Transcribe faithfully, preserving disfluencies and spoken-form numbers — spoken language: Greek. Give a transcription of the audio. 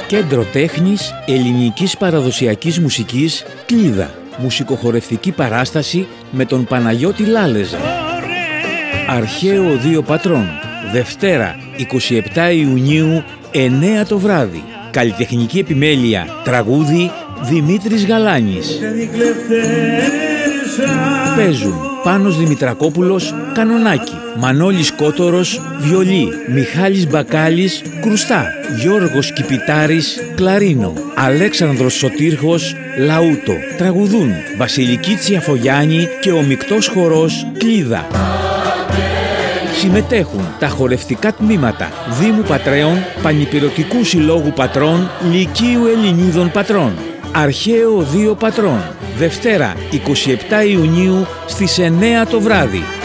Κέντρο Τέχνης Ελληνικής Παραδοσιακής Μουσικής Κλίδα. Μουσικοχορευτική παράσταση με τον Παναγιώτη Λάλεζα. Αρχαίο Οδείο Πατρών. Δευτέρα εικοστή εβδόμη Ιουνίου, εννέα το βράδυ. Καλλιτεχνική επιμέλεια. Τραγούδι Δημήτρης Γαλάνης. Παίζουν Πάνος Δημητρακόπουλος, κανονάκι. Μανώλης Κότορος, βιολί. Μιχάλης Μπακάλης, κρουστά. Γιώργος Κιπιτάρης, κλαρίνο. Αλέξανδρος Σωτήρχος, λαούτο. Τραγουδούν Βασιλική Τσιαφογιάννη και ο μεικτός χορός Κλίδα. Συμμετέχουν τα χορευτικά τμήματα Δήμου Πατρέων, Πανυπηρωτικού Συλλόγου Πατρών, Λυκείου Ελληνίδων Πατρών. Αρχαίο Οδείο Πατρών. Δευτέρα εικοστή εβδόμη Ιουνίου στις εννέα το βράδυ.